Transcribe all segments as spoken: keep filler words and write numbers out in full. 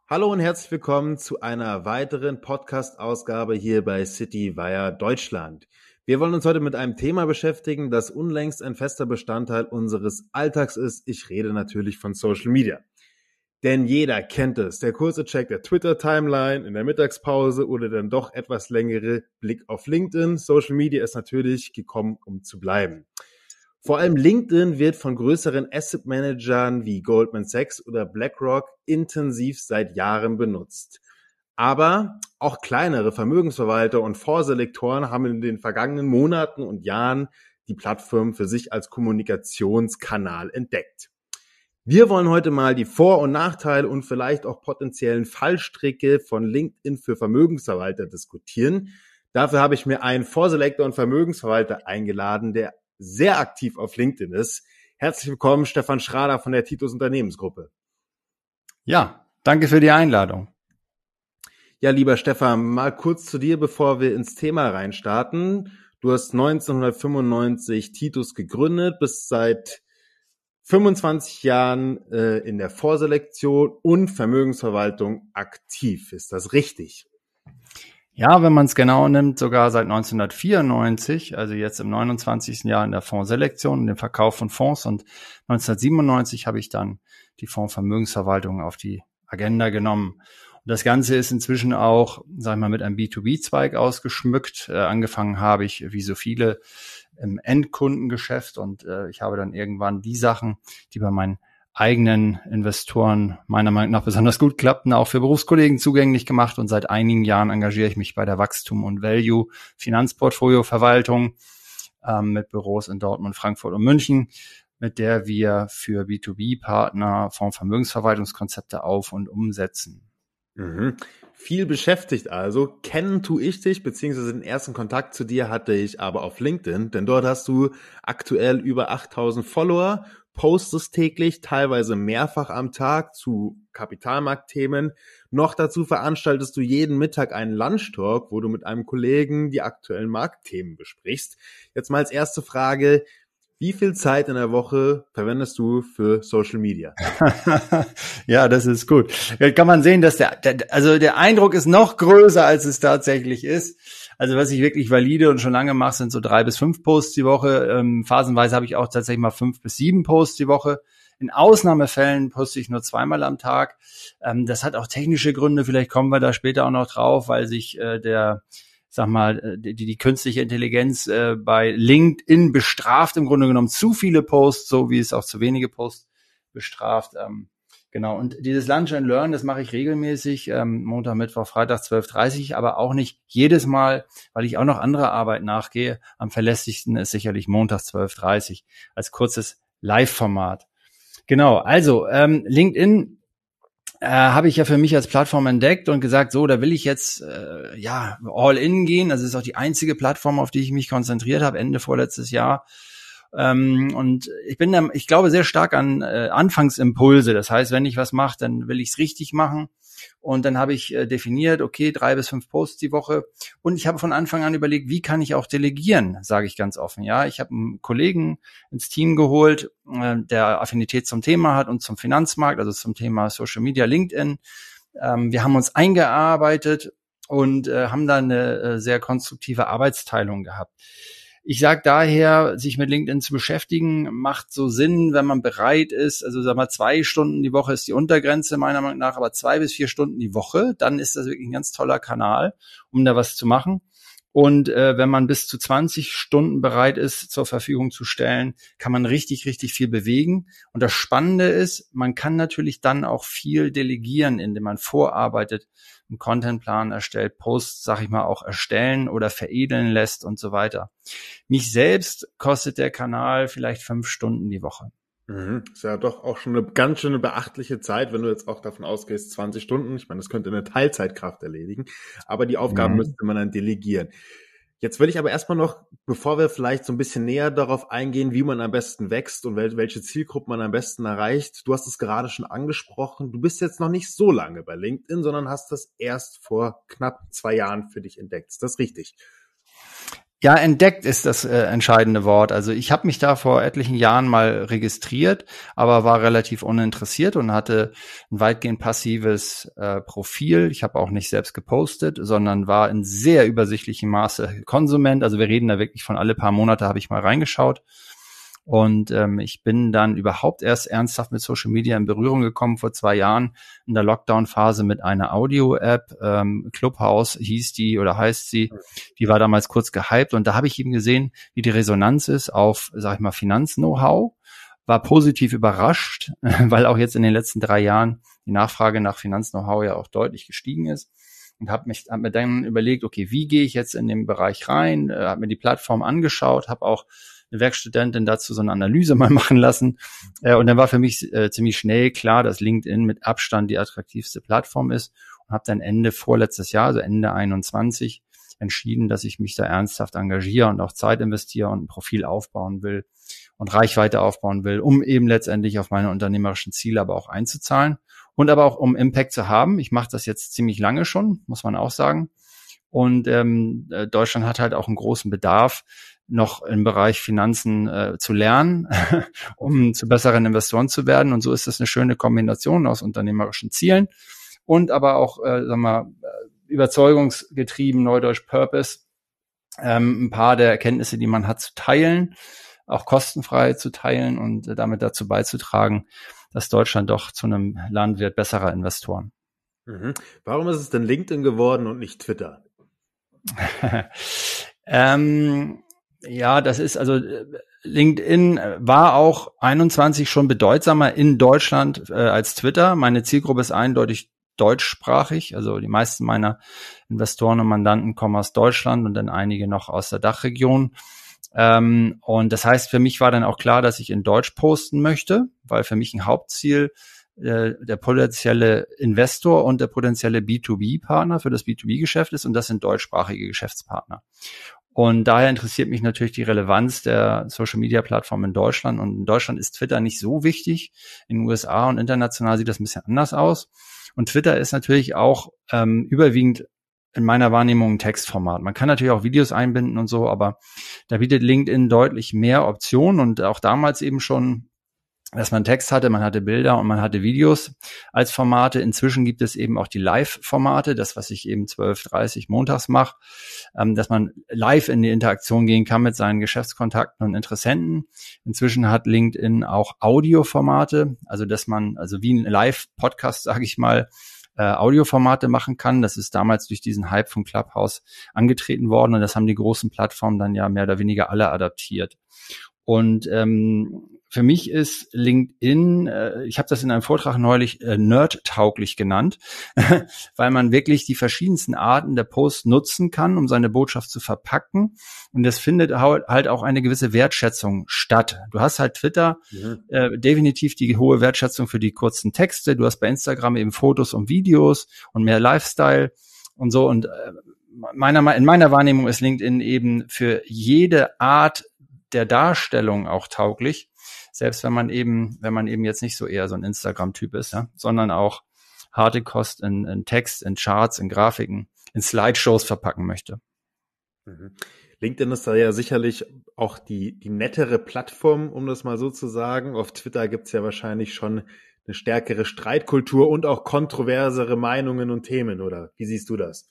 Hallo und herzlich willkommen zu einer weiteren Podcast-Ausgabe hier bei CityWire Deutschland. Wir wollen uns heute mit einem Thema beschäftigen, das unlängst ein fester Bestandteil unseres Alltags ist. Ich rede natürlich von Social Media. Denn jeder kennt es, der kurze Check der Twitter-Timeline in der Mittagspause oder dann doch etwas längere Blick auf LinkedIn. Social Media ist natürlich gekommen, um zu bleiben. Vor allem LinkedIn wird von größeren Asset-Managern wie Goldman Sachs oder BlackRock intensiv seit Jahren benutzt. Aber auch kleinere Vermögensverwalter und Fondsselektoren haben in den vergangenen Monaten und Jahren die Plattform für sich als Kommunikationskanal entdeckt. Wir wollen heute mal die Vor- und Nachteile und vielleicht auch potenziellen Fallstricke von LinkedIn für Vermögensverwalter diskutieren. Dafür habe ich mir einen Fondsselektor und Vermögensverwalter eingeladen, der sehr aktiv auf LinkedIn ist. Herzlich willkommen, Stefan Schrader von der Titus Unternehmensgruppe. Ja, danke für die Einladung. Ja, lieber Stefan, mal kurz zu dir, bevor wir ins Thema reinstarten. Du hast neunzehnhundertfünfundneunzig Titus gegründet, bist seit fünfundzwanzig Jahren äh, in der Vorselektion und Vermögensverwaltung aktiv. Ist das richtig? Ja, wenn man es genau nimmt, sogar seit neunzehnhundertvierundneunzig, also jetzt im neunundzwanzigsten Jahr in der Fondsselektion und dem Verkauf von Fonds, und neunzehnhundertsiebenundneunzig habe ich dann die Fondsvermögensverwaltung auf die Agenda genommen. Und das Ganze ist inzwischen auch, sag ich mal, mit einem B zwei B-Zweig ausgeschmückt. Äh, angefangen habe ich, wie so viele, im Endkundengeschäft, und äh, ich habe dann irgendwann die Sachen, die bei meinen eigenen Investoren meiner Meinung nach besonders gut klappten, auch für Berufskollegen zugänglich gemacht, und seit einigen Jahren engagiere ich mich bei der Wachstum und Value Finanzportfolioverwaltung ähm, mit Büros in Dortmund, Frankfurt und München, mit der wir für B zwei B-Partner Fondsvermögensverwaltungskonzepte auf- und umsetzen. Mhm. Viel beschäftigt also. Kennen tue ich dich, beziehungsweise den ersten Kontakt zu dir hatte ich aber auf LinkedIn, denn dort hast du aktuell über achttausend Follower, postest täglich, teilweise mehrfach am Tag zu Kapitalmarktthemen. Noch dazu veranstaltest du jeden Mittag einen Lunch-Talk, wo du mit einem Kollegen die aktuellen Marktthemen besprichst. Jetzt mal als erste Frage: Wie viel Zeit in der Woche verwendest du für Social Media? Ja, das ist gut. Jetzt kann man sehen, dass der, der, also der Eindruck ist noch größer, als es tatsächlich ist. Also was ich wirklich valide und schon lange mache, sind so drei bis fünf Posts die Woche. Ähm, phasenweise habe ich auch tatsächlich mal fünf bis sieben Posts die Woche. In Ausnahmefällen poste ich nur zweimal am Tag. Ähm, das hat auch technische Gründe. Vielleicht kommen wir da später auch noch drauf, weil sich äh, der sag mal, die, die künstliche Intelligenz äh, bei LinkedIn bestraft im Grunde genommen zu viele Posts, so wie es auch zu wenige Posts bestraft. Ähm, genau, und dieses Lunch and Learn, das mache ich regelmäßig, ähm, Montag, Mittwoch, Freitag zwölf Uhr dreißig, aber auch nicht jedes Mal, weil ich auch noch andere Arbeit nachgehe. Am verlässlichsten ist sicherlich Montag zwölf Uhr dreißig als kurzes Live-Format. Genau, also ähm, LinkedIn Äh, habe ich ja für mich als Plattform entdeckt und gesagt, so, da will ich jetzt äh, ja all in gehen. Das ist auch die einzige Plattform, auf die ich mich konzentriert habe, Ende vorletztes Jahr. Ähm, und ich bin da, ich glaube sehr stark an äh, Anfangsimpulse. Das heißt, wenn ich was mache, dann will ich es richtig machen. Und dann habe ich äh, definiert, okay, drei bis fünf Posts die Woche. Und ich habe von Anfang an überlegt, wie kann ich auch delegieren, sage ich ganz offen. Ja, ich habe einen Kollegen ins Team geholt, äh, der Affinität zum Thema hat und zum Finanzmarkt, also zum Thema Social Media, LinkedIn. Ähm, wir haben uns eingearbeitet und äh, haben da eine äh, sehr konstruktive Arbeitsteilung gehabt. Ich sage daher, sich mit LinkedIn zu beschäftigen, macht so Sinn, wenn man bereit ist. Also sag mal, zwei Stunden die Woche ist die Untergrenze meiner Meinung nach, aber zwei bis vier Stunden die Woche, dann ist das wirklich ein ganz toller Kanal, um da was zu machen. Und äh, wenn man bis zu zwanzig Stunden bereit ist, zur Verfügung zu stellen, kann man richtig, richtig viel bewegen. Und das Spannende ist, man kann natürlich dann auch viel delegieren, indem man vorarbeitet, einen Contentplan erstellt, Posts, sag ich mal, auch erstellen oder veredeln lässt und so weiter. Mich selbst kostet der Kanal vielleicht fünf Stunden die Woche. Mhm. Ist ja doch auch schon eine ganz schöne beachtliche Zeit, wenn du jetzt auch davon ausgehst, zwanzig Stunden. Ich meine, das könnte eine Teilzeitkraft erledigen, aber die Aufgaben Mhm. müsste man dann delegieren. Jetzt will ich aber erstmal noch, bevor wir vielleicht so ein bisschen näher darauf eingehen, wie man am besten wächst und wel- welche Zielgruppe man am besten erreicht. Du hast es gerade schon angesprochen. Du bist jetzt noch nicht so lange bei LinkedIn, sondern hast das erst vor knapp zwei Jahren für dich entdeckt. Ist das richtig? Ja, entdeckt ist das äh, entscheidende Wort. Also ich habe mich da vor etlichen Jahren mal registriert, aber war relativ uninteressiert und hatte ein weitgehend passives äh, Profil. Ich habe auch nicht selbst gepostet, sondern war in sehr übersichtlichem Maße Konsument. Also wir reden da wirklich von alle paar Monate habe ich mal reingeschaut. Und ähm, ich bin dann überhaupt erst ernsthaft mit Social Media in Berührung gekommen vor zwei Jahren in der Lockdown-Phase mit einer Audio-App. Ähm, Clubhouse hieß die oder heißt sie. Die war damals kurz gehypt und da habe ich eben gesehen, wie die Resonanz ist auf, sag ich mal, Finanz-Know-how. War positiv überrascht, weil auch jetzt in den letzten drei Jahren die Nachfrage nach Finanz-Know-how ja auch deutlich gestiegen ist. Und habe mich hab mir dann überlegt, okay, wie gehe ich jetzt in den Bereich rein? Äh, habe mir die Plattform angeschaut, habe auch eine Werkstudentin dazu so eine Analyse mal machen lassen. Äh, und dann war für mich äh, ziemlich schnell klar, dass LinkedIn mit Abstand die attraktivste Plattform ist und habe dann Ende vorletztes Jahr, also Ende einundzwanzig, entschieden, dass ich mich da ernsthaft engagiere und auch Zeit investiere und ein Profil aufbauen will und Reichweite aufbauen will, um eben letztendlich auf meine unternehmerischen Ziele aber auch einzuzahlen und aber auch um Impact zu haben. Ich mache das jetzt ziemlich lange schon, muss man auch sagen. Und ähm, Deutschland hat halt auch einen großen Bedarf, noch im Bereich Finanzen äh, zu lernen, um zu besseren Investoren zu werden. Und so ist das eine schöne Kombination aus unternehmerischen Zielen und aber auch, äh, sagen wir, überzeugungsgetrieben, neudeutsch Purpose, ähm, ein paar der Erkenntnisse, die man hat, zu teilen, auch kostenfrei zu teilen und äh, damit dazu beizutragen, dass Deutschland doch zu einem Land wird besserer Investoren. Mhm. Warum ist es denn LinkedIn geworden und nicht Twitter? ähm, Ja, das ist also LinkedIn war auch einundzwanzig schon bedeutsamer in Deutschland äh, als Twitter. Meine Zielgruppe ist eindeutig deutschsprachig, also die meisten meiner Investoren und Mandanten kommen aus Deutschland und dann einige noch aus der Dachregion. Ähm, und das heißt, für mich war dann auch klar, dass ich in Deutsch posten möchte, weil für mich ein Hauptziel äh, der potenzielle Investor und der potenzielle B zwei B-Partner für das B zwei B-Geschäft ist und das sind deutschsprachige Geschäftspartner. Und daher interessiert mich natürlich die Relevanz der Social-Media-Plattform in Deutschland. Und in Deutschland ist Twitter nicht so wichtig. In den U S A und international sieht das ein bisschen anders aus. Und Twitter ist natürlich auch ähm, überwiegend in meiner Wahrnehmung ein Textformat. Man kann natürlich auch Videos einbinden und so, aber da bietet LinkedIn deutlich mehr Optionen und auch damals eben schon, dass man Text hatte, man hatte Bilder und man hatte Videos als Formate. Inzwischen gibt es eben auch die Live-Formate, das, was ich eben zwölf Uhr dreißig montags mache, ähm, dass man live in die Interaktion gehen kann mit seinen Geschäftskontakten und Interessenten. Inzwischen hat LinkedIn auch Audioformate, also dass man, also wie ein Live-Podcast, sage ich mal, äh, Audioformate machen kann. Das ist damals durch diesen Hype von Clubhouse angetreten worden und das haben die großen Plattformen dann ja mehr oder weniger alle adaptiert. Und ähm, für mich ist LinkedIn, äh, ich habe das in einem Vortrag neulich äh, nerdtauglich genannt, weil man wirklich die verschiedensten Arten der Posts nutzen kann, um seine Botschaft zu verpacken. Und das findet halt auch eine gewisse Wertschätzung statt. Du hast halt Twitter ja. äh, definitiv die hohe Wertschätzung für die kurzen Texte. Du hast bei Instagram eben Fotos und Videos und mehr Lifestyle und so. Und äh, meiner, in meiner Wahrnehmung ist LinkedIn eben für jede Art der Darstellung auch tauglich. Selbst wenn man eben, wenn man eben jetzt nicht so eher so ein Instagram-Typ ist, ja, sondern auch harte Kost in, in Text, in Charts, in Grafiken, in Slideshows verpacken möchte. Mhm. LinkedIn ist da ja sicherlich auch die, die nettere Plattform, um das mal so zu sagen. Auf Twitter gibt's ja wahrscheinlich schon eine stärkere Streitkultur und auch kontroversere Meinungen und Themen, oder wie siehst du das?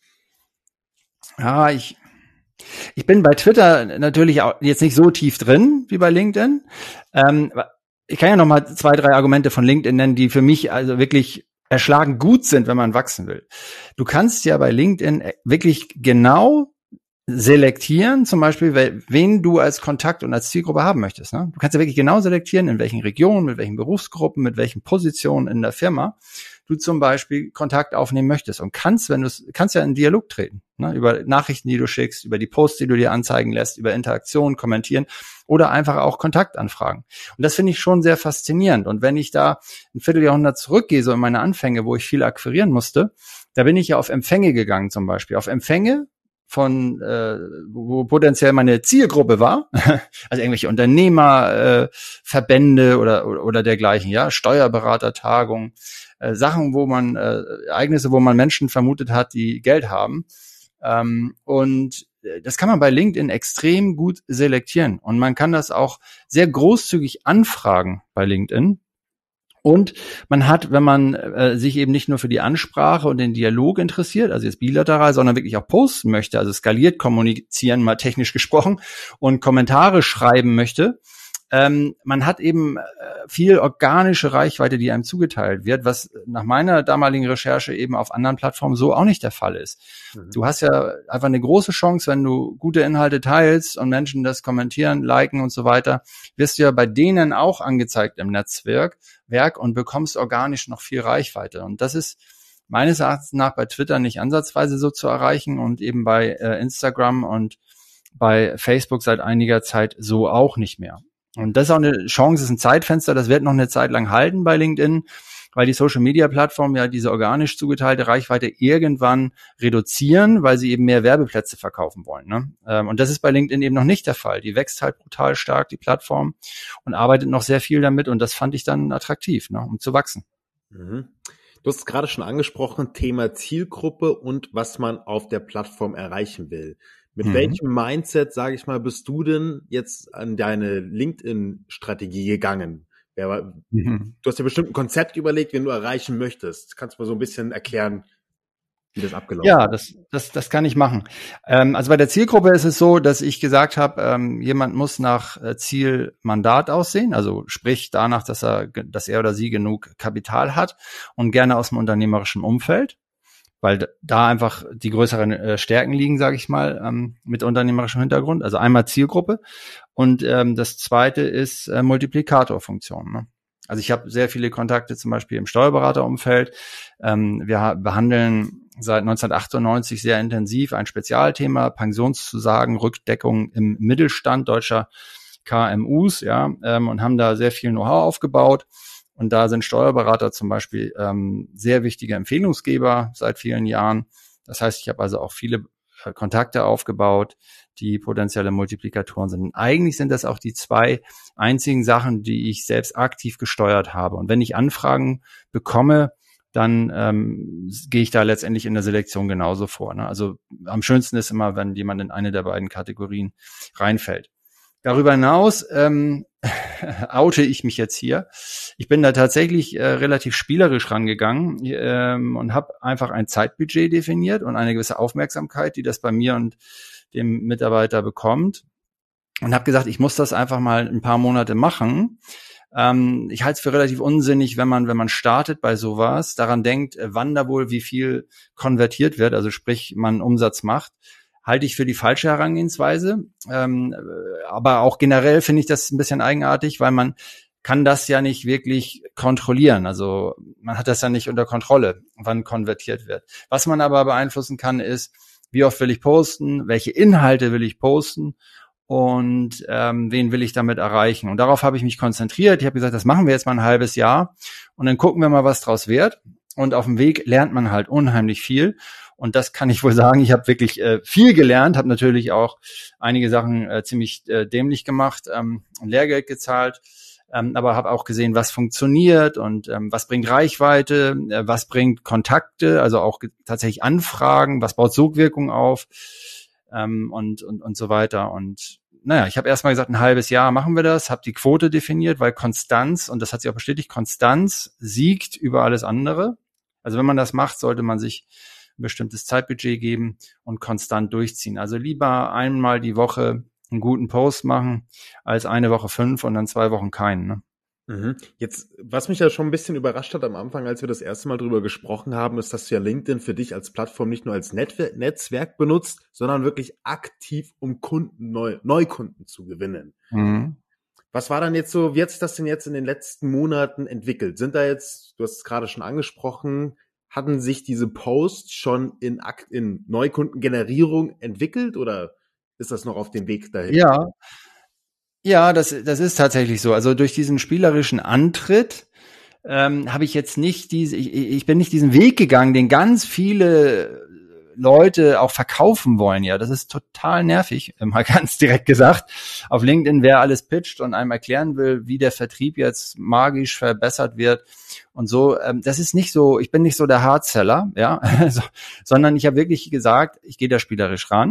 Ja, ich... Ich bin bei Twitter natürlich auch jetzt nicht so tief drin wie bei LinkedIn. Ähm, ich kann ja noch mal zwei, drei Argumente von LinkedIn nennen, die für mich also wirklich erschlagend gut sind, wenn man wachsen will. Du kannst ja bei LinkedIn wirklich genau selektieren, zum Beispiel, wen du als Kontakt und als Zielgruppe haben möchtest. Ne? Du kannst ja wirklich genau selektieren, in welchen Regionen, mit welchen Berufsgruppen, mit welchen Positionen in der Firma du zum Beispiel Kontakt aufnehmen möchtest und kannst, wenn du kannst ja in Dialog treten, ne? Über Nachrichten, die du schickst, über die Posts, die du dir anzeigen lässt, über Interaktionen, kommentieren oder einfach auch Kontaktanfragen. Und das finde ich schon sehr faszinierend. Und wenn ich da ein Vierteljahrhundert zurückgehe, so in meine Anfänge, wo ich viel akquirieren musste, da bin ich ja auf Empfänge gegangen zum Beispiel. Auf Empfänge von, äh, wo potenziell meine Zielgruppe war, also irgendwelche Unternehmer, äh, Verbände oder, oder oder dergleichen, ja, Steuerberatertagungen, äh, Sachen, wo man äh, Ereignisse, wo man Menschen vermutet hat, die Geld haben. Ähm, und das kann man bei LinkedIn extrem gut selektieren und man kann das auch sehr großzügig anfragen bei LinkedIn. Und man hat, wenn man äh, sich eben nicht nur für die Ansprache und den Dialog interessiert, also jetzt bilateral, sondern wirklich auch posten möchte, also skaliert kommunizieren, mal technisch gesprochen, und Kommentare schreiben möchte, ähm, man hat eben äh, viel organische Reichweite, die einem zugeteilt wird, was nach meiner damaligen Recherche eben auf anderen Plattformen so auch nicht der Fall ist. Mhm. Du hast ja einfach eine große Chance, wenn du gute Inhalte teilst und Menschen das kommentieren, liken und so weiter, wirst du ja bei denen auch angezeigt im Netzwerk Werk und bekommst organisch noch viel Reichweite. Und das ist meines Erachtens nach bei Twitter nicht ansatzweise so zu erreichen und eben bei äh, Instagram und bei Facebook seit einiger Zeit so auch nicht mehr. Und das ist auch eine Chance, ist ein Zeitfenster, das wird noch eine Zeit lang halten bei LinkedIn, weil die Social-Media-Plattformen ja diese organisch zugeteilte Reichweite irgendwann reduzieren, weil sie eben mehr Werbeplätze verkaufen wollen. Ne? Und das ist bei LinkedIn eben noch nicht der Fall. Die wächst halt brutal stark, die Plattform, und arbeitet noch sehr viel damit. Und das fand ich dann attraktiv, ne, um zu wachsen. Mhm. Du hast es gerade schon angesprochen, Thema Zielgruppe und was man auf der Plattform erreichen will. Mit mhm. welchem Mindset, sage ich mal, bist du denn jetzt an deine LinkedIn-Strategie gegangen? Ja, mhm. Du hast ja bestimmt ein Konzept überlegt, wen du erreichen möchtest. Kannst du mal so ein bisschen erklären, wie das abgelaufen ist? Ja, das, das, das kann ich machen. Ähm, also bei der Zielgruppe ist es so, dass ich gesagt habe, ähm, jemand muss nach äh, Zielmandat aussehen, also sprich danach, dass er, dass er oder sie genug Kapital hat und gerne aus dem unternehmerischen Umfeld, weil da einfach die größeren äh, Stärken liegen, sage ich mal, ähm, mit unternehmerischem Hintergrund. Also einmal Zielgruppe und ähm, das zweite ist äh, Multiplikatorfunktion. Ne? Also ich habe sehr viele Kontakte zum Beispiel im Steuerberaterumfeld. Ähm, wir ha- behandeln seit neunzehnhundertachtundneunzig sehr intensiv ein Spezialthema, Pensionszusagen, Rückdeckung im Mittelstand deutscher K M Us, ja, ähm, und haben da sehr viel Know-how aufgebaut. Und da sind Steuerberater zum Beispiel ähm, sehr wichtige Empfehlungsgeber seit vielen Jahren. Das heißt, ich habe also auch viele äh, Kontakte aufgebaut, die potenzielle Multiplikatoren sind. Und eigentlich sind das auch die zwei einzigen Sachen, die ich selbst aktiv gesteuert habe. Und wenn ich Anfragen bekomme, dann ähm, gehe ich da letztendlich in der Selektion genauso vor. Ne? Also am schönsten ist immer, wenn jemand in eine der beiden Kategorien reinfällt. Darüber hinaus ähm, oute ich mich jetzt hier. Ich bin da tatsächlich äh, relativ spielerisch rangegangen ähm, und habe einfach ein Zeitbudget definiert und eine gewisse Aufmerksamkeit, die das bei mir und dem Mitarbeiter bekommt. Und habe gesagt, ich muss das einfach mal ein paar Monate machen. Ähm, ich halte es für relativ unsinnig, wenn man, wenn man startet bei sowas, daran denkt, wann da wohl wie viel konvertiert wird, also sprich, man Umsatz macht. Halte ich für die falsche Herangehensweise. Ähm, aber auch generell finde ich das ein bisschen eigenartig, weil man kann das ja nicht wirklich kontrollieren. Also man hat das ja nicht unter Kontrolle, wann konvertiert wird. Was man aber beeinflussen kann, ist, wie oft will ich posten, welche Inhalte will ich posten und ähm, wen will ich damit erreichen. Und darauf habe ich mich konzentriert. Ich habe gesagt, das machen wir jetzt mal ein halbes Jahr und dann gucken wir mal, was draus wird. Und auf dem Weg lernt man halt unheimlich viel. Und das kann ich wohl sagen, ich habe wirklich äh, viel gelernt, habe natürlich auch einige Sachen äh, ziemlich äh, dämlich gemacht, ähm, Lehrgeld gezahlt, ähm, aber habe auch gesehen, was funktioniert und ähm, was bringt Reichweite, äh, was bringt Kontakte, also auch ge- tatsächlich Anfragen, was baut Sogwirkung auf ähm, und, und, und so weiter. Und naja, ich habe erstmal gesagt, ein halbes Jahr machen wir das, habe die Quote definiert, weil Konstanz, und das hat sich auch bestätigt, Konstanz siegt über alles andere. Also wenn man das macht, sollte man sich ein bestimmtes Zeitbudget geben und konstant durchziehen. Also lieber einmal die Woche einen guten Post machen, als eine Woche fünf und dann zwei Wochen keinen. Ne? Mhm. Jetzt, was mich ja schon ein bisschen überrascht hat am Anfang, als wir das erste Mal drüber gesprochen haben, ist, dass du ja LinkedIn für dich als Plattform nicht nur als Netwer- Netzwerk benutzt, sondern wirklich aktiv, um Kunden, Neu- Neukunden zu gewinnen. Mhm. Was war dann jetzt so, wie hat sich das denn jetzt in den letzten Monaten entwickelt? Sind da jetzt, du hast es gerade schon angesprochen, hatten sich diese Posts schon in, Akt, in Neukundengenerierung entwickelt oder ist das noch auf dem Weg dahin? Ja, ja, das, das ist tatsächlich so. Also durch diesen spielerischen Antritt ähm, habe ich jetzt nicht diese, ich, ich bin nicht diesen Weg gegangen, den ganz viele Leute auch verkaufen wollen. Ja, das ist total nervig, mal ganz direkt gesagt. Auf LinkedIn, wer alles pitcht und einem erklären will, wie der Vertrieb jetzt magisch verbessert wird und so, ähm, das ist nicht so, ich bin nicht so der Hardseller, ja, so, sondern ich habe wirklich gesagt, ich gehe da spielerisch ran.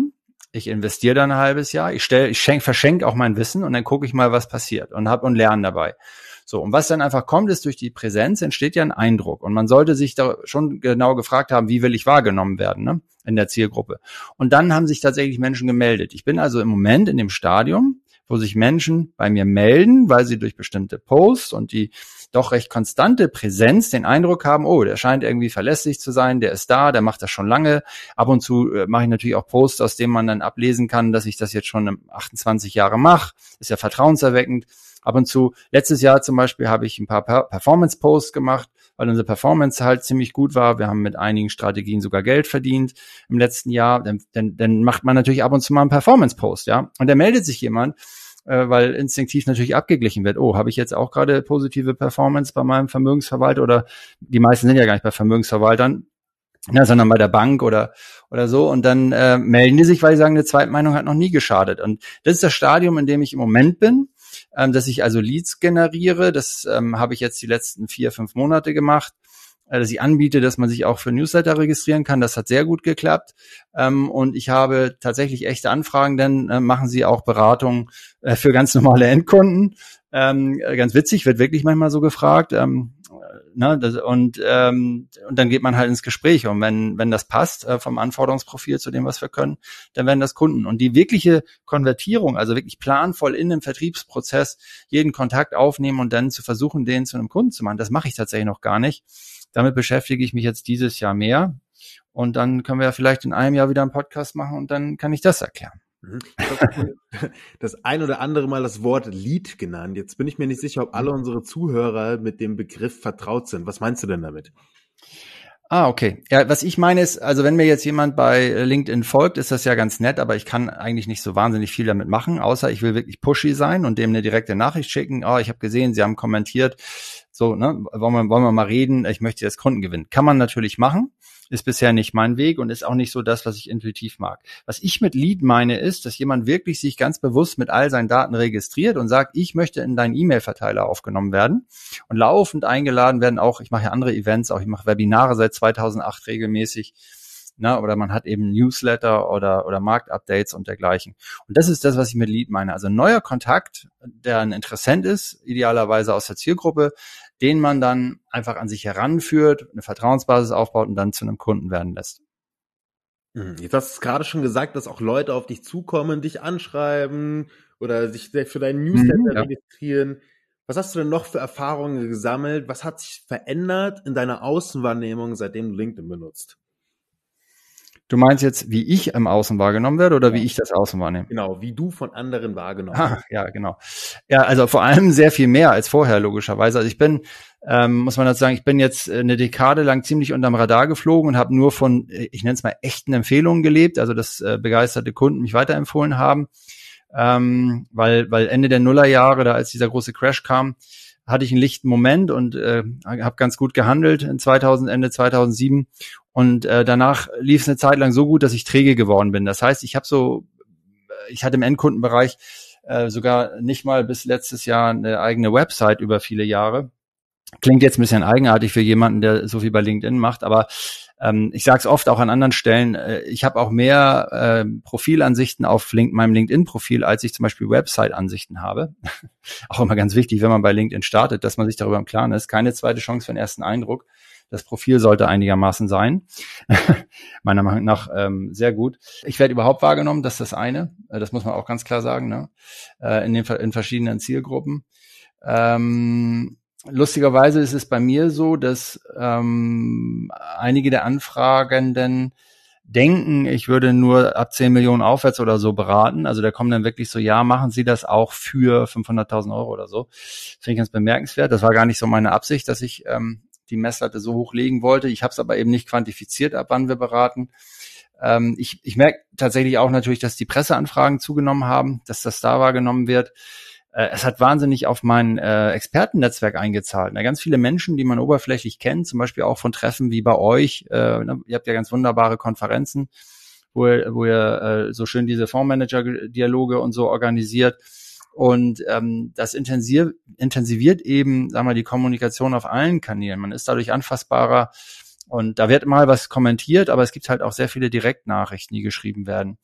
Ich investiere dann ein halbes Jahr, ich stelle, ich schenk, verschenke auch mein Wissen und dann gucke ich mal, was passiert und hab und lerne dabei. So, und was dann einfach kommt, ist, durch die Präsenz entsteht ja ein Eindruck. Und man sollte sich da schon genau gefragt haben, wie will ich wahrgenommen werden, ne, in der Zielgruppe. Und dann haben sich tatsächlich Menschen gemeldet. Ich bin also im Moment in dem Stadium, wo sich Menschen bei mir melden, weil sie durch bestimmte Posts und die doch recht konstante Präsenz den Eindruck haben, oh, der scheint irgendwie verlässlich zu sein, der ist da, der macht das schon lange. Ab und zu äh, mache ich natürlich auch Posts, aus denen man dann ablesen kann, dass ich das jetzt schon achtundzwanzig Jahre mache. Ist ja vertrauenserweckend. Ab und zu, letztes Jahr zum Beispiel, habe ich ein paar Performance-Posts gemacht, weil unsere Performance halt ziemlich gut war. Wir haben mit einigen Strategien sogar Geld verdient im letzten Jahr. Dann, dann, dann macht man natürlich ab und zu mal einen Performance-Post, ja. Und da meldet sich jemand, äh, weil instinktiv natürlich abgeglichen wird. Oh, habe ich jetzt auch gerade positive Performance bei meinem Vermögensverwalter? Oder die meisten sind ja gar nicht bei Vermögensverwaltern, ja, sondern bei der Bank oder oder so. Und dann äh, melden die sich, weil sie sagen, eine Zweitmeinung hat noch nie geschadet. Und das ist das Stadium, in dem ich im Moment bin, ähm, dass ich also Leads generiere. Das ähm, habe ich jetzt die letzten vier, fünf Monate gemacht, äh, dass ich anbiete, dass man sich auch für Newsletter registrieren kann. Das hat sehr gut geklappt. Ähm, und ich habe tatsächlich echte Anfragen, denn äh, machen sie auch Beratung äh, für ganz normale Endkunden. Ähm, ganz witzig, wird wirklich manchmal so gefragt. Ähm, Ne, das, und ähm, und dann geht man halt ins Gespräch, und wenn wenn das passt äh, vom Anforderungsprofil zu dem, was wir können, dann werden das Kunden. Und die wirkliche Konvertierung, also wirklich planvoll in dem Vertriebsprozess jeden Kontakt aufnehmen und dann zu versuchen, den zu einem Kunden zu machen, das mache ich tatsächlich noch gar nicht. Damit beschäftige ich mich jetzt dieses Jahr mehr, und dann können wir ja vielleicht in einem Jahr wieder einen Podcast machen und dann kann ich das erklären. Das ein oder andere Mal das Wort Lead genannt. Jetzt bin ich mir nicht sicher, ob alle unsere Zuhörer mit dem Begriff vertraut sind. Was meinst du denn damit? Ah, okay. Ja, was ich meine ist, also wenn mir jetzt jemand bei LinkedIn folgt, ist das ja ganz nett, aber ich kann eigentlich nicht so wahnsinnig viel damit machen, außer ich will wirklich pushy sein und dem eine direkte Nachricht schicken. Oh, ich habe gesehen, Sie haben kommentiert. So, ne, wollen wir, wollen wir mal reden? Ich möchte jetzt Kunden gewinnen. Kann man natürlich machen. Ist bisher nicht mein Weg und ist auch nicht so das, was ich intuitiv mag. Was ich mit Lead meine, ist, dass jemand wirklich sich ganz bewusst mit all seinen Daten registriert und sagt, ich möchte in deinen E-Mail-Verteiler aufgenommen werden und laufend eingeladen werden. Auch, ich mache ja andere Events, auch ich mache Webinare seit zweitausendacht regelmäßig. Na, oder man hat eben Newsletter oder oder Marktupdates und dergleichen. Und das ist das, was ich mit Lead meine. Also ein neuer Kontakt, der ein Interessent ist, idealerweise aus der Zielgruppe, den man dann einfach an sich heranführt, eine Vertrauensbasis aufbaut und dann zu einem Kunden werden lässt. Jetzt hast du gerade schon gesagt, dass auch Leute auf dich zukommen, dich anschreiben oder sich für deinen Newsletter mhm, ja. registrieren. Was hast du denn noch für Erfahrungen gesammelt? Was hat sich verändert in deiner Außenwahrnehmung, seitdem du LinkedIn benutzt? Du meinst jetzt, wie ich im Außen wahrgenommen werde oder ja. wie ich das Außen wahrnehme? Genau, wie du von anderen wahrgenommen wirst. Ah, ja, genau. Ja, also vor allem sehr viel mehr als vorher, logischerweise. Also ich bin, ähm, muss man dazu sagen, ich bin jetzt eine Dekade lang ziemlich unterm Radar geflogen und habe nur von, ich nenne es mal, echten Empfehlungen gelebt, also dass äh, begeisterte Kunden mich weiterempfohlen haben. Ähm, weil, weil Ende der Nullerjahre, da als dieser große Crash kam, hatte ich einen lichten Moment und äh, habe ganz gut gehandelt in zweitausend, Ende zweitausendsieben. Und äh, danach lief es eine Zeit lang so gut, dass ich träge geworden bin. Das heißt, ich habe so, ich hatte im Endkundenbereich äh, sogar nicht mal bis letztes Jahr eine eigene Website über viele Jahre. Klingt jetzt ein bisschen eigenartig für jemanden, der so viel bei LinkedIn macht, aber ähm, ich sage es oft auch an anderen Stellen, äh, ich habe auch mehr äh, Profilansichten auf Link- meinem LinkedIn-Profil, als ich zum Beispiel Website-Ansichten habe. Auch immer ganz wichtig, wenn man bei LinkedIn startet, dass man sich darüber im Klaren ist. Keine zweite Chance für den ersten Eindruck. Das Profil sollte einigermaßen sein. Meiner Meinung nach ähm, sehr gut. Ich werde überhaupt wahrgenommen, das ist das eine. Äh, das muss man auch ganz klar sagen, ne? Äh, in den in verschiedenen Zielgruppen. Ähm, lustigerweise ist es bei mir so, dass ähm, einige der Anfragenden denken, ich würde nur ab zehn Millionen aufwärts oder so beraten. Also da kommen dann wirklich so, ja, machen Sie das auch für fünfhunderttausend Euro oder so. Finde ich ganz bemerkenswert. Das war gar nicht so meine Absicht, dass ich ähm, die Messlatte so hochlegen wollte. Ich habe es aber eben nicht quantifiziert, ab wann wir beraten. Ähm, ich ich merke tatsächlich auch natürlich, dass die Presseanfragen zugenommen haben, dass das da wahrgenommen wird. Äh, es hat wahnsinnig auf mein äh, Expertennetzwerk eingezahlt. Na, ganz viele Menschen, die man oberflächlich kennt, zum Beispiel auch von Treffen wie bei euch. Äh, ihr habt ja ganz wunderbare Konferenzen, wo ihr, wo ihr äh, so schön diese Fondsmanager-Dialoge und so organisiert. Und ähm, das intensiv, intensiviert eben, sagen wir, die Kommunikation auf allen Kanälen. Man ist dadurch anfassbarer und da wird mal was kommentiert, aber es gibt halt auch sehr viele Direktnachrichten, die geschrieben werden.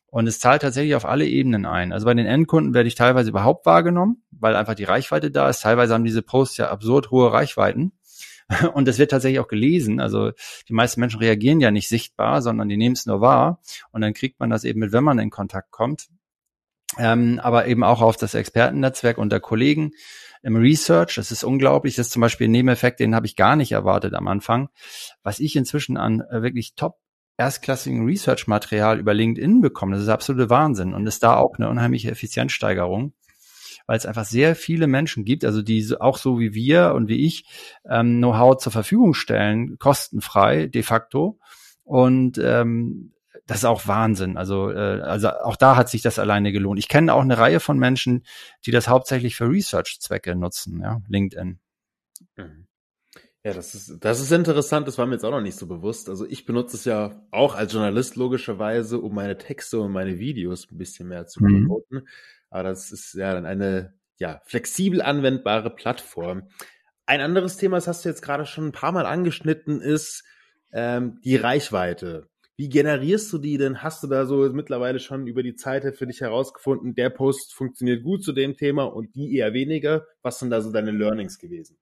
Und es zahlt tatsächlich auf alle Ebenen ein. Also bei den Endkunden werde ich teilweise überhaupt wahrgenommen, weil einfach die Reichweite da ist. Teilweise haben diese Posts ja absurd hohe Reichweiten. Und das wird tatsächlich auch gelesen. Also die meisten Menschen reagieren ja nicht sichtbar, sondern die nehmen es nur wahr. Und dann kriegt man das eben mit, wenn man in Kontakt kommt. Ähm, aber eben auch auf das Expertennetzwerk unter Kollegen im Research. Das ist unglaublich. Das ist zum Beispiel ein Nebeneffekt, den habe ich gar nicht erwartet am Anfang. Was ich inzwischen an äh, wirklich top erstklassigen Research-Material über LinkedIn bekomme, das ist absolute Wahnsinn. Und ist da auch eine unheimliche Effizienzsteigerung, weil es einfach sehr viele Menschen gibt, also die auch so wie wir und wie ich ähm, Know-how zur Verfügung stellen, kostenfrei de facto. Und ähm, das ist auch Wahnsinn. Also, äh, also auch da hat sich das alleine gelohnt. Ich kenne auch eine Reihe von Menschen, die das hauptsächlich für Research-Zwecke nutzen, ja, LinkedIn. Mhm. Ja, das ist, das ist interessant, das war mir jetzt auch noch nicht so bewusst. Also ich benutze es ja auch als Journalist logischerweise, um meine Texte und meine Videos ein bisschen mehr zu promoten. Mhm. Aber das ist ja dann eine ja flexibel anwendbare Plattform. Ein anderes Thema, das hast du jetzt gerade schon ein paar Mal angeschnitten, ist ähm, die Reichweite. Wie generierst du die denn? Hast du da so mittlerweile schon über die Zeit für dich herausgefunden, der Post funktioniert gut zu dem Thema und die eher weniger? Was sind da so deine Learnings gewesen?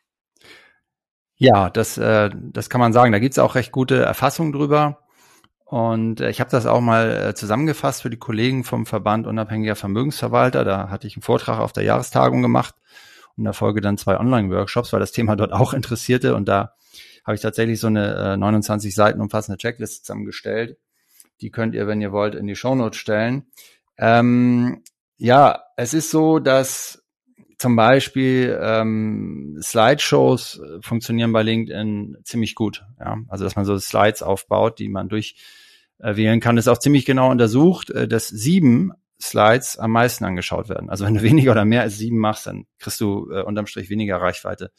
Ja, das, äh, das kann man sagen. Da gibt's auch recht gute Erfassungen drüber. Und äh, ich habe das auch mal äh, zusammengefasst für die Kollegen vom Verband Unabhängiger Vermögensverwalter. Da hatte ich einen Vortrag auf der Jahrestagung gemacht und in der Folge dann zwei Online-Workshops, weil das Thema dort auch interessierte. Und da habe ich tatsächlich so eine äh, neunundzwanzig Seiten umfassende Checkliste zusammengestellt. Die könnt ihr, wenn ihr wollt, in die Shownotes stellen. Ähm, ja, es ist so, dass zum Beispiel ähm, Slideshows funktionieren bei LinkedIn ziemlich gut. Ja, also dass man so Slides aufbaut, die man durchwählen kann, ist auch ziemlich genau untersucht, äh, dass sieben Slides am meisten angeschaut werden. Also wenn du weniger oder mehr als sieben machst, dann kriegst du äh, unterm Strich weniger Reichweite.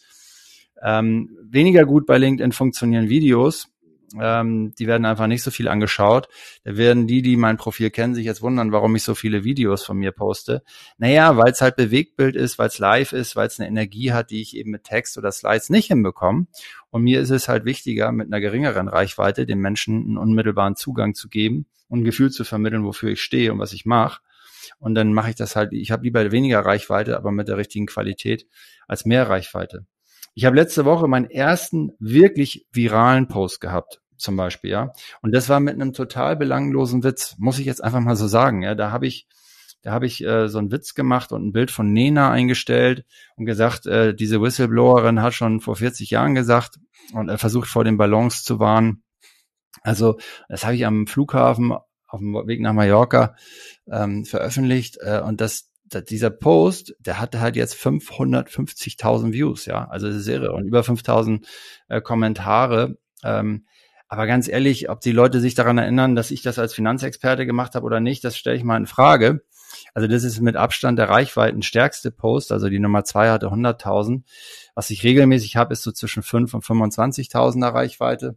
Ähm, weniger gut bei LinkedIn funktionieren Videos. Ähm, die werden einfach nicht so viel angeschaut. Da werden die, die mein Profil kennen, sich jetzt wundern, warum ich so viele Videos von mir poste. Naja, weil es halt Bewegtbild ist, weil es live ist, weil es eine Energie hat, die ich eben mit Text oder Slides nicht hinbekomme. Und mir ist es halt wichtiger, mit einer geringeren Reichweite den Menschen einen unmittelbaren Zugang zu geben und ein Gefühl zu vermitteln, wofür ich stehe und was ich mache. Und dann mache ich das halt, ich habe lieber weniger Reichweite, aber mit der richtigen Qualität als mehr Reichweite. Ich habe letzte Woche meinen ersten wirklich viralen Post gehabt, zum Beispiel, ja. Und das war mit einem total belanglosen Witz, muss ich jetzt einfach mal so sagen, ja. Da habe ich, da habe ich äh, so einen Witz gemacht und ein Bild von Nena eingestellt und gesagt, äh, diese Whistleblowerin hat schon vor vierzig Jahren gesagt und er versucht vor den Ballons zu warnen. Also das habe ich am Flughafen auf dem Weg nach Mallorca ähm, veröffentlicht äh, und das dieser Post, der hatte halt jetzt fünfhundertfünfzigtausend Views, ja, also das ist irre und über fünftausend äh, Kommentare. Ähm, aber ganz ehrlich, ob die Leute sich daran erinnern, dass ich das als Finanzexperte gemacht habe oder nicht, das stelle ich mal in Frage. Also das ist mit Abstand der reichweitenstärkste Post, also die Nummer zwei hatte hunderttausend. Was ich regelmäßig habe, ist so zwischen fünf und fünfundzwanzigtausender Reichweite.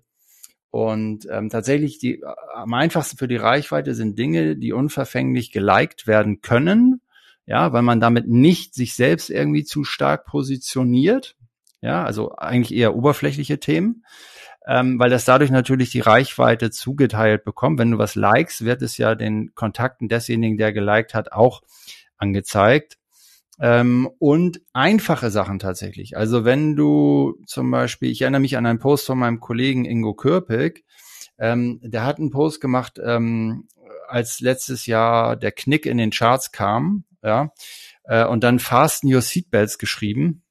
Und ähm, tatsächlich die am einfachsten für die Reichweite sind Dinge, die unverfänglich geliked werden können. Ja, weil man damit nicht sich selbst irgendwie zu stark positioniert. Ja, also eigentlich eher oberflächliche Themen, ähm, weil das dadurch natürlich die Reichweite zugeteilt bekommt. Wenn du was likest, wird es ja den Kontakten desjenigen, der geliked hat, auch angezeigt. Ähm, und einfache Sachen tatsächlich. Also wenn du zum Beispiel, ich erinnere mich an einen Post von meinem Kollegen Ingo Kürpik, ähm, der hat einen Post gemacht, ähm, als letztes Jahr der Knick in den Charts kam, ja, äh, und dann Fasten Your Seatbelts geschrieben.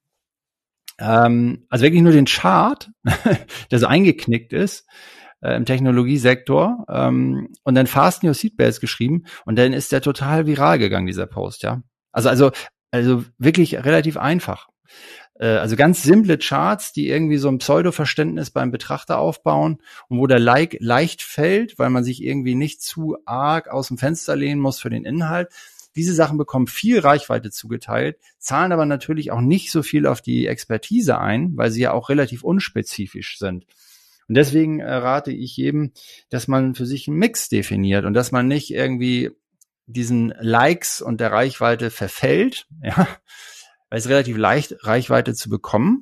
Ähm, also wirklich nur den Chart, der so eingeknickt ist äh, im Technologiesektor, ähm, und dann Fasten Your Seatbelts geschrieben und dann ist der total viral gegangen, dieser Post, ja. Also, also, also wirklich relativ einfach. Äh, also ganz simple Charts, die irgendwie so ein Pseudo-Verständnis beim Betrachter aufbauen und wo der Like leicht fällt, weil man sich irgendwie nicht zu arg aus dem Fenster lehnen muss für den Inhalt. Diese Sachen bekommen viel Reichweite zugeteilt, zahlen aber natürlich auch nicht so viel auf die Expertise ein, weil sie ja auch relativ unspezifisch sind. Und deswegen äh, rate ich jedem, dass man für sich einen Mix definiert und dass man nicht irgendwie diesen Likes und der Reichweite verfällt, ja, weil es relativ leicht Reichweite zu bekommen,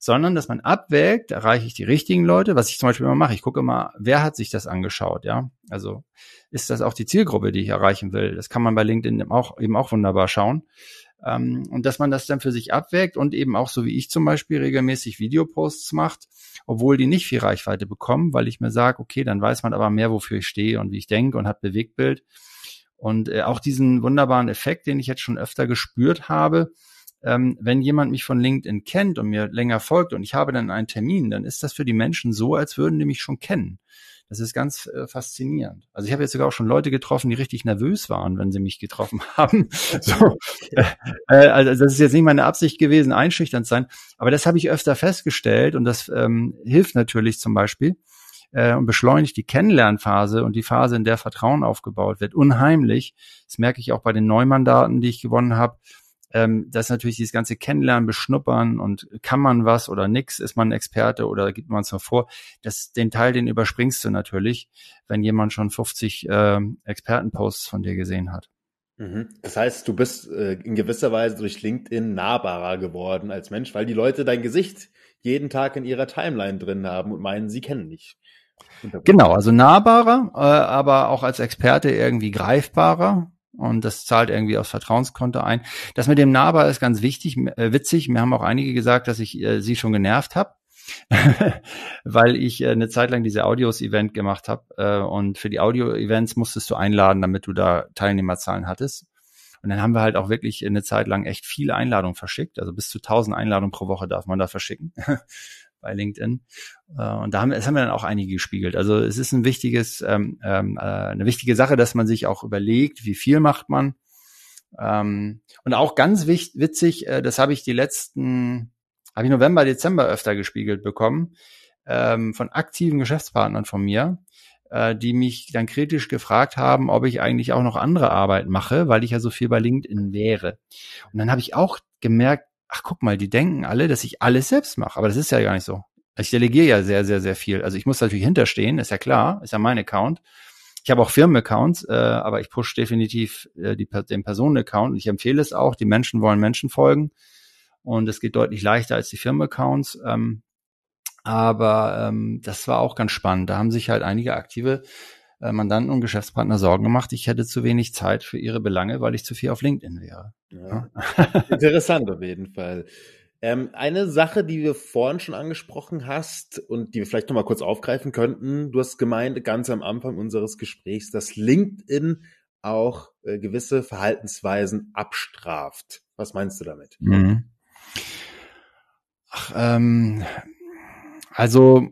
sondern dass man abwägt, erreiche ich die richtigen Leute, was ich zum Beispiel immer mache. Ich gucke immer, wer hat sich das angeschaut, ja? Also ist das auch die Zielgruppe, die ich erreichen will? Das kann man bei LinkedIn auch, eben auch wunderbar schauen. Ähm, und dass man das dann für sich abwägt und eben auch so wie ich zum Beispiel regelmäßig Videoposts macht, obwohl die nicht viel Reichweite bekommen, weil ich mir sage, okay, dann weiß man aber mehr, wofür ich stehe und wie ich denke und hat Bewegtbild. Und äh, auch diesen wunderbaren Effekt, den ich jetzt schon öfter gespürt habe, ähm, wenn jemand mich von LinkedIn kennt und mir länger folgt und ich habe dann einen Termin, dann ist das für die Menschen so, als würden die mich schon kennen. Das ist ganz äh, faszinierend. Also ich habe jetzt sogar auch schon Leute getroffen, die richtig nervös waren, wenn sie mich getroffen haben. So, äh, also das ist jetzt nicht meine Absicht gewesen, einschüchternd zu sein, aber das habe ich öfter festgestellt und das ähm, hilft natürlich zum Beispiel äh, und beschleunigt die Kennenlernphase und die Phase, in der Vertrauen aufgebaut wird, unheimlich. Das merke ich auch bei den Neumandaten, die ich gewonnen habe. Ähm, das ist natürlich dieses ganze Kennenlernen, Beschnuppern und kann man was oder nix, ist man ein Experte oder gibt man es nur vor. Das, den Teil, den überspringst du natürlich, wenn jemand schon fünfzig äh, Expertenposts von dir gesehen hat. Das heißt, du bist äh, in gewisser Weise durch LinkedIn nahbarer geworden als Mensch, weil die Leute dein Gesicht jeden Tag in ihrer Timeline drin haben und meinen, sie kennen dich. Genau, also nahbarer, äh, aber auch als Experte irgendwie greifbarer. Und das zahlt irgendwie aufs Vertrauenskonto ein. Das mit dem nahbar ist ganz wichtig, äh, witzig. Mir haben auch einige gesagt, dass ich äh, sie schon genervt habe, weil ich äh, eine Zeit lang diese Audios-Event gemacht habe. Äh, und für die Audio-Events musstest du einladen, damit du da Teilnehmerzahlen hattest. Und dann haben wir halt auch wirklich eine Zeit lang echt viele Einladungen verschickt. Also bis zu tausend Einladungen pro Woche darf man da verschicken bei LinkedIn. Und da haben, das haben wir dann auch einige gespiegelt. Also es ist ein wichtiges, ähm, äh, eine wichtige Sache, dass man sich auch überlegt, wie viel macht man. Ähm, und auch ganz wichtig, witzig, äh, das habe ich die letzten, habe ich November, Dezember öfter gespiegelt bekommen, ähm, von aktiven Geschäftspartnern von mir, äh, die mich dann kritisch gefragt haben, ob ich eigentlich auch noch andere Arbeit mache, weil ich ja so viel bei LinkedIn wäre. Und dann habe ich auch gemerkt, ach guck mal, die denken alle, dass ich alles selbst mache. Aber das ist ja gar nicht so. Ich delegiere ja sehr, sehr, sehr viel. Also ich muss natürlich hinterstehen, ist ja klar, ist ja mein Account. Ich habe auch Firmenaccounts, äh, aber ich push definitiv äh, die, den Personenaccount und ich empfehle es auch. Die Menschen wollen Menschen folgen und es geht deutlich leichter als die Firmenaccounts. Ähm, aber ähm, das war auch ganz spannend. Da haben sich halt einige aktive äh, Mandanten und Geschäftspartner Sorgen gemacht, ich hätte zu wenig Zeit für ihre Belange, weil ich zu viel auf LinkedIn wäre. Ja. Interessant auf jeden Fall. Ähm, eine Sache, die wir vorhin schon angesprochen hast und die wir vielleicht nochmal kurz aufgreifen könnten, du hast gemeint, ganz am Anfang unseres Gesprächs, dass LinkedIn auch äh, gewisse Verhaltensweisen abstraft. Was meinst du damit? Mhm. Ach, ähm, also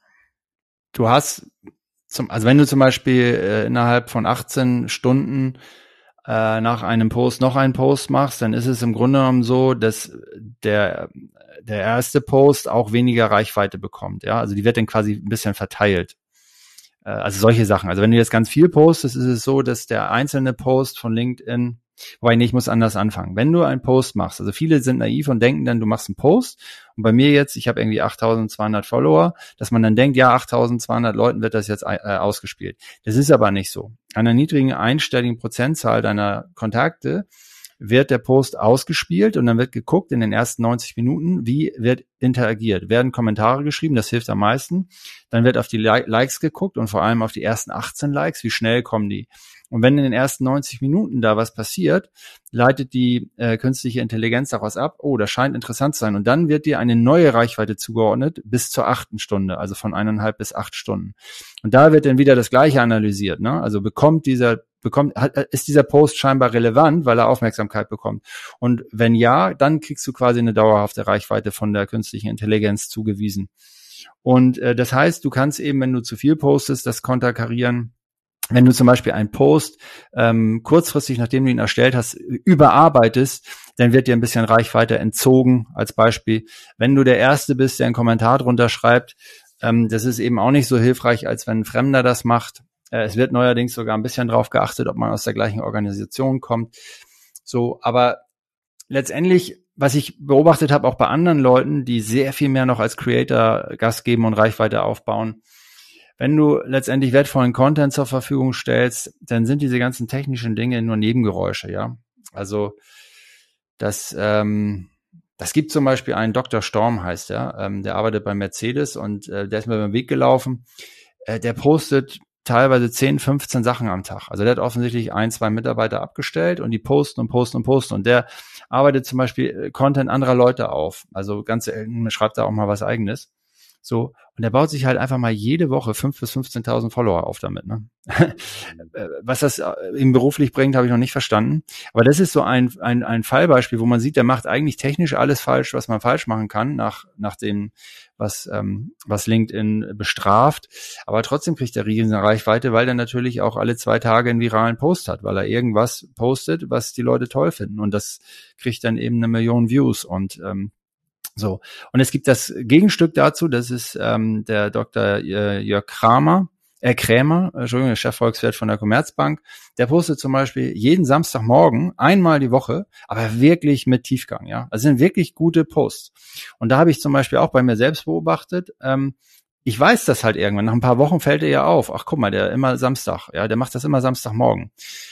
du hast, zum, also wenn du zum Beispiel äh, innerhalb von achtzehn Stunden äh, nach einem Post noch einen Post machst, dann ist es im Grunde genommen so, dass der der erste Post auch weniger Reichweite bekommt. Ja, also die wird dann quasi ein bisschen verteilt. Äh, also solche Sachen. Also wenn du jetzt ganz viel postest, ist es so, dass der einzelne Post von LinkedIn, wobei nee, ich muss anders anfangen. Wenn du einen Post machst, also viele sind naiv und denken dann, du machst einen Post und bei mir jetzt, ich habe irgendwie achttausendzweihundert Follower, dass man dann denkt, ja, achttausendzweihundert Leuten wird das jetzt äh, ausgespielt. Das ist aber nicht so. An einer niedrigen einstelligen Prozentzahl deiner Kontakte wird der Post ausgespielt und dann wird geguckt in den ersten neunzig Minuten, wie wird interagiert. Werden Kommentare geschrieben, das hilft am meisten. Dann wird auf die Likes geguckt und vor allem auf die ersten achtzehn Likes, wie schnell kommen die. Und wenn in den ersten neunzig Minuten da was passiert, leitet die äh, künstliche Intelligenz daraus ab, oh, das scheint interessant zu sein. Und dann wird dir eine neue Reichweite zugeordnet bis zur achten Stunde, also von eineinhalb bis acht Stunden. Und da wird dann wieder das Gleiche analysiert, ne? Also bekommt dieser, bekommt, hat, ist dieser Post scheinbar relevant, weil er Aufmerksamkeit bekommt. Und wenn ja, dann kriegst du quasi eine dauerhafte Reichweite von der künstlichen Intelligenz zugewiesen. Und äh, das heißt, du kannst eben, wenn du zu viel postest, das konterkarieren. Wenn du zum Beispiel einen Post ähm, kurzfristig, nachdem du ihn erstellt hast, überarbeitest, dann wird dir ein bisschen Reichweite entzogen, als Beispiel. Wenn du der Erste bist, der einen Kommentar drunter schreibt, ähm, das ist eben auch nicht so hilfreich, als wenn ein Fremder das macht. Äh, es wird neuerdings sogar ein bisschen drauf geachtet, ob man aus der gleichen Organisation kommt. So, aber letztendlich, was ich beobachtet habe, auch bei anderen Leuten, die sehr viel mehr noch als Creator Gas geben und Reichweite aufbauen, wenn du letztendlich wertvollen Content zur Verfügung stellst, dann sind diese ganzen technischen Dinge nur Nebengeräusche, ja. Also das, ähm, das gibt zum Beispiel einen Doktor Storm, heißt er, ähm, der arbeitet bei Mercedes und äh, der ist mir beim Weg gelaufen. Äh, der postet teilweise zehn, fünfzehn Sachen am Tag. Also der hat offensichtlich ein, zwei Mitarbeiter abgestellt und die posten und posten und posten. Und der arbeitet zum Beispiel Content anderer Leute auf. Also ganz selten schreibt da auch mal was Eigenes. So, und der baut sich halt einfach mal jede Woche fünf bis fünfzehntausend Follower auf damit, ne? Was das ihm beruflich bringt, habe ich noch nicht verstanden. Aber das ist so ein, ein, ein Fallbeispiel, wo man sieht, der macht eigentlich technisch alles falsch, was man falsch machen kann, nach, nach dem, was, ähm, was LinkedIn bestraft. Aber trotzdem kriegt er riesen Reichweite, weil er natürlich auch alle zwei Tage einen viralen Post hat, weil er irgendwas postet, was die Leute toll finden. Und das kriegt dann eben eine Million Views und, ähm, so. Und es gibt das Gegenstück dazu, das ist ähm, der Doktor äh, Jörg Kramer, äh, Krämer, Entschuldigung, der Chefvolkswirt von der Commerzbank. Der postet zum Beispiel jeden Samstagmorgen einmal die Woche, aber wirklich mit Tiefgang, ja. Also sind wirklich gute Posts. Und da habe ich zum Beispiel auch bei mir selbst beobachtet, ähm, ich weiß das halt irgendwann, nach ein paar Wochen fällt er ja auf, ach guck mal, der immer Samstag, ja, der macht das immer Samstagmorgen.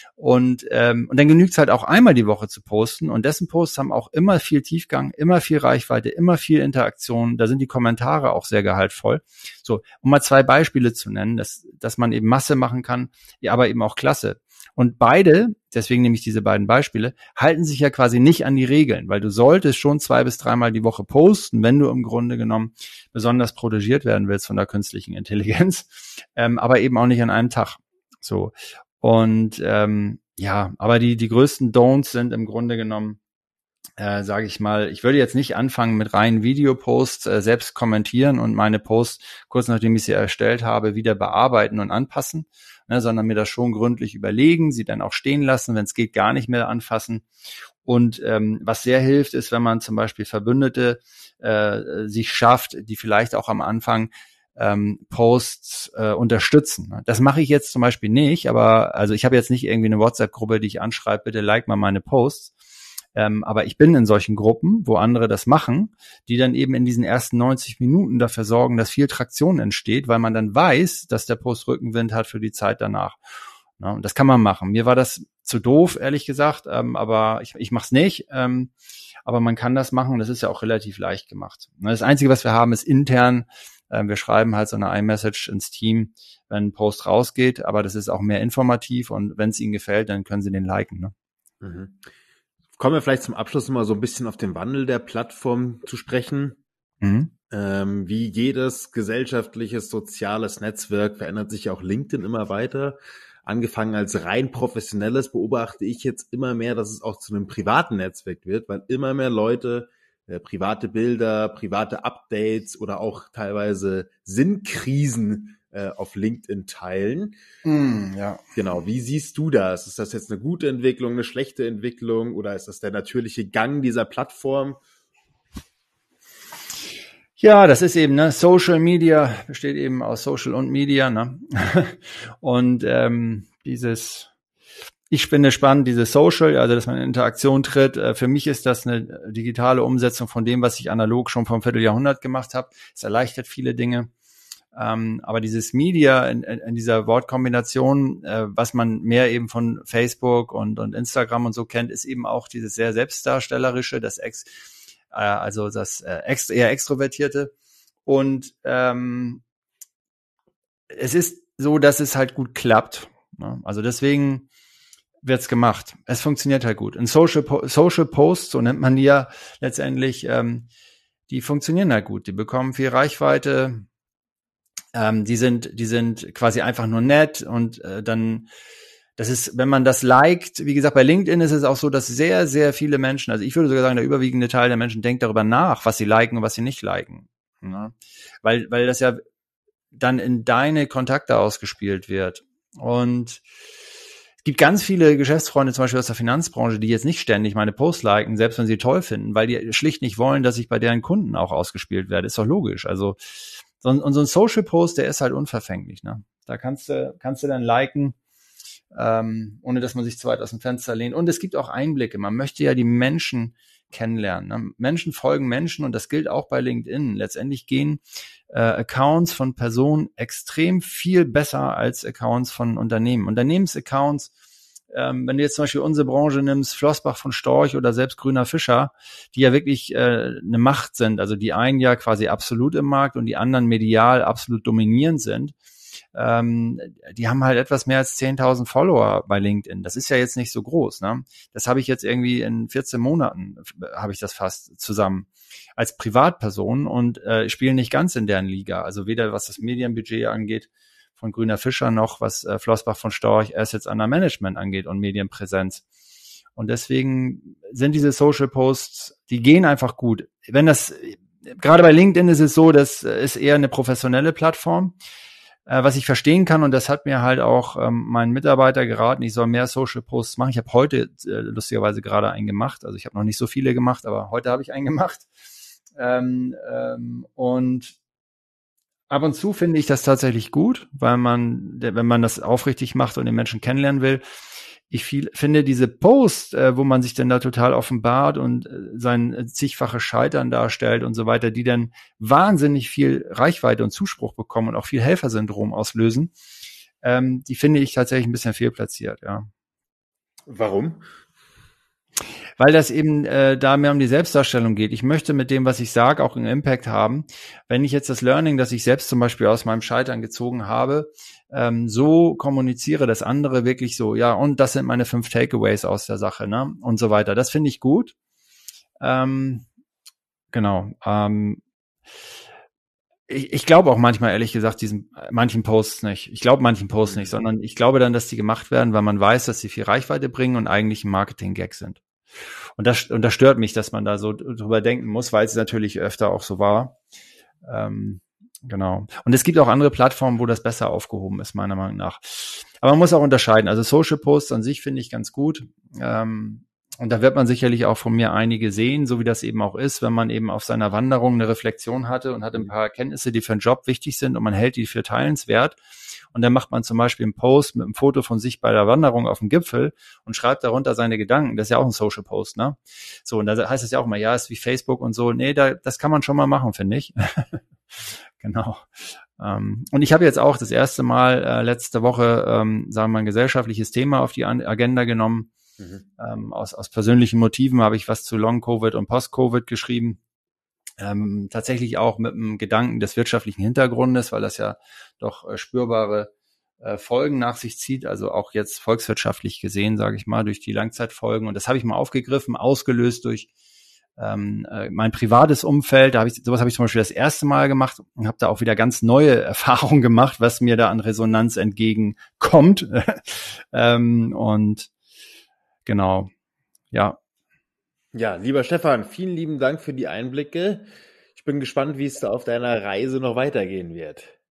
Und ähm, und dann genügt's halt auch einmal die Woche zu posten und dessen Posts haben auch immer viel Tiefgang, immer viel Reichweite, immer viel Interaktion, da sind die Kommentare auch sehr gehaltvoll. So, um mal zwei Beispiele zu nennen, dass dass man eben Masse machen kann, ja, aber eben auch Klasse. Und beide, deswegen nehme ich diese beiden Beispiele, halten sich ja quasi nicht an die Regeln, weil du solltest schon zwei bis dreimal die Woche posten, wenn du im Grunde genommen besonders protegiert werden willst von der künstlichen Intelligenz, ähm, aber eben auch nicht an einem Tag. So. Und ähm, ja, aber die die größten Don'ts sind im Grunde genommen, äh, sage ich mal, ich würde jetzt nicht anfangen mit reinen Videoposts, äh, selbst kommentieren und meine Posts, kurz nachdem ich sie erstellt habe, wieder bearbeiten und anpassen, ne, sondern mir das schon gründlich überlegen, sie dann auch stehen lassen, wenn es geht, gar nicht mehr anfassen. Und ähm, was sehr hilft, ist, wenn man zum Beispiel Verbündete äh, sich schafft, die vielleicht auch am Anfang ähm, Posts äh, unterstützen. Das mache ich jetzt zum Beispiel nicht, aber also ich habe jetzt nicht irgendwie eine WhatsApp-Gruppe, die ich anschreibe, bitte like mal meine Posts. Ähm, aber ich bin in solchen Gruppen, wo andere das machen, die dann eben in diesen ersten neunzig Minuten dafür sorgen, dass viel Traktion entsteht, weil man dann weiß, dass der Post Rückenwind hat für die Zeit danach. Ja, und das kann man machen. Mir war das zu doof, ehrlich gesagt, ähm, aber ich, ich mache es nicht. Ähm, aber man kann das machen und das ist ja auch relativ leicht gemacht. Das Einzige, was wir haben, ist intern. Äh, wir schreiben halt so eine iMessage ins Team, wenn ein Post rausgeht, aber das ist auch mehr informativ und wenn es Ihnen gefällt, dann können Sie den liken. Ne? Mhm. Kommen wir vielleicht zum Abschluss mal so ein bisschen auf den Wandel der Plattform zu sprechen. Mhm. Ähm, wie jedes gesellschaftliches, soziales Netzwerk verändert sich ja auch LinkedIn immer weiter. Angefangen als rein professionelles beobachte ich jetzt immer mehr, dass es auch zu einem privaten Netzwerk wird, weil immer mehr Leute äh, private Bilder, private Updates oder auch teilweise Sinnkrisen äh, auf LinkedIn teilen. Mm, ja. Genau, wie siehst du das? Ist das jetzt eine gute Entwicklung, eine schlechte Entwicklung oder ist das der natürliche Gang dieser Plattform? Ja, das ist eben, ne, Social Media besteht eben aus Social und Media, ne? Und ähm, dieses, ich finde spannend, diese Social, also dass man in Interaktion tritt. Äh, für mich ist das eine digitale Umsetzung von dem, was ich analog schon vor einem Vierteljahrhundert gemacht habe. Es erleichtert viele Dinge. Ähm, aber dieses Media in, in, in dieser Wortkombination, äh, was man mehr eben von Facebook und, und Instagram und so kennt, ist eben auch dieses sehr selbstdarstellerische, das Ex also das äh, eher Extrovertierte. Und ähm, es ist so, dass es halt gut klappt. Ne? Also deswegen wird's gemacht. Es funktioniert halt gut. Und Social, Social Posts, so nennt man die ja letztendlich, ähm, die funktionieren halt gut. Die bekommen viel Reichweite. Ähm, die sind, die sind quasi einfach nur nett und äh, dann das ist, wenn man das liked, wie gesagt, bei LinkedIn ist es auch so, dass sehr, sehr viele Menschen, also ich würde sogar sagen, der überwiegende Teil der Menschen denkt darüber nach, was sie liken und was sie nicht liken. Ja? Weil, weil das ja dann in deine Kontakte ausgespielt wird. Und es gibt ganz viele Geschäftsfreunde, zum Beispiel aus der Finanzbranche, die jetzt nicht ständig meine Posts liken, selbst wenn sie toll finden, weil die schlicht nicht wollen, dass ich bei deren Kunden auch ausgespielt werde. Ist doch logisch. Also, so ein, und so ein Social Post, der ist halt unverfänglich. Ne? Da kannst du, kannst du dann liken, Ähm, ohne dass man sich zu weit aus dem Fenster lehnt. Und es gibt auch Einblicke. Man möchte ja die Menschen kennenlernen. Ne? Menschen folgen Menschen und das gilt auch bei LinkedIn. Letztendlich gehen äh, Accounts von Personen extrem viel besser als Accounts von Unternehmen. Unternehmensaccounts ähm, wenn du jetzt zum Beispiel unsere Branche nimmst, Flossbach von Storch oder selbst Grüner Fischer, die ja wirklich äh, eine Macht sind, also die einen ja quasi absolut im Markt und die anderen medial absolut dominierend sind, ähm, die haben halt etwas mehr als zehntausend Follower bei LinkedIn. Das ist ja jetzt nicht so groß, ne? Das habe ich jetzt irgendwie in vierzehn Monaten, habe ich das fast zusammen als Privatperson und äh, spiele nicht ganz in deren Liga. Also weder was das Medienbudget angeht von Grüner Fischer noch was äh, Flossbach von Storch Assets under Management angeht und Medienpräsenz. Und deswegen sind diese Social Posts, die gehen einfach gut. Wenn das, gerade bei LinkedIn ist es so, das ist eher eine professionelle Plattform. Was ich verstehen kann, und das hat mir halt auch ähm, mein Mitarbeiter geraten, ich soll mehr Social Posts machen. Ich habe heute äh, lustigerweise gerade einen gemacht. Also ich habe noch nicht so viele gemacht, aber heute habe ich einen gemacht. Ähm, ähm, und ab und zu finde ich das tatsächlich gut, weil man, wenn man das aufrichtig macht und den Menschen kennenlernen will, ich viel, finde diese Posts, äh, wo man sich dann da total offenbart und äh, sein äh, zigfache Scheitern darstellt und so weiter, die dann wahnsinnig viel Reichweite und Zuspruch bekommen und auch viel Helfersyndrom auslösen, ähm, die finde ich tatsächlich ein bisschen fehlplatziert, ja. Warum? Weil das eben äh, da mehr um die Selbstdarstellung geht. Ich möchte mit dem, was ich sage, auch einen Impact haben. Wenn ich jetzt das Learning, das ich selbst zum Beispiel aus meinem Scheitern gezogen habe, ähm, so kommuniziere, dass andere wirklich so, ja, und das sind meine fünf Takeaways aus der Sache, ne, und so weiter. Das finde ich gut. Ähm, genau. Ähm, ich, ich glaube auch manchmal, ehrlich gesagt, diesen manchen Posts nicht. Ich glaube manchen Posts nicht, sondern ich glaube dann, dass die gemacht werden, weil man weiß, dass sie viel Reichweite bringen und eigentlich ein Marketing-Gag sind. Und das, und das stört mich, dass man da so drüber denken muss, weil es natürlich öfter auch so war. Ähm, genau. Und es gibt auch andere Plattformen, wo das besser aufgehoben ist, meiner Meinung nach. Aber man muss auch unterscheiden. Also Social Posts an sich finde ich ganz gut. Ähm, und da wird man sicherlich auch von mir einige sehen, so wie das eben auch ist, wenn man eben auf seiner Wanderung eine Reflexion hatte und hat ein paar Erkenntnisse, die für einen Job wichtig sind und man hält die für teilenswert. Und dann macht man zum Beispiel einen Post mit einem Foto von sich bei der Wanderung auf dem Gipfel und schreibt darunter seine Gedanken. Das ist ja auch ein Social Post, ne? So, und da heißt es ja auch mal, ja, ist wie Facebook und so. Nee, da, das kann man schon mal machen, finde ich. Genau. Ähm, und ich habe jetzt auch das erste Mal äh, letzte Woche, ähm, sagen wir mal, ein gesellschaftliches Thema auf die Agenda genommen. Mhm. Ähm, aus, aus persönlichen Motiven habe ich was zu Long-Covid und Post-Covid geschrieben. Ähm, tatsächlich auch mit dem Gedanken des wirtschaftlichen Hintergrundes, weil das ja doch äh, spürbare äh, Folgen nach sich zieht, also auch jetzt volkswirtschaftlich gesehen, sage ich mal, durch die Langzeitfolgen. Und das habe ich mal aufgegriffen, ausgelöst durch ähm, äh, mein privates Umfeld. Da habe ich sowas habe ich zum Beispiel das erste Mal gemacht und habe da auch wieder ganz neue Erfahrungen gemacht, was mir da an Resonanz entgegenkommt. ähm, und genau, ja. Ja, lieber Stefan, vielen lieben Dank für die Einblicke. Ich bin gespannt, wie es da auf deiner Reise noch weitergehen wird.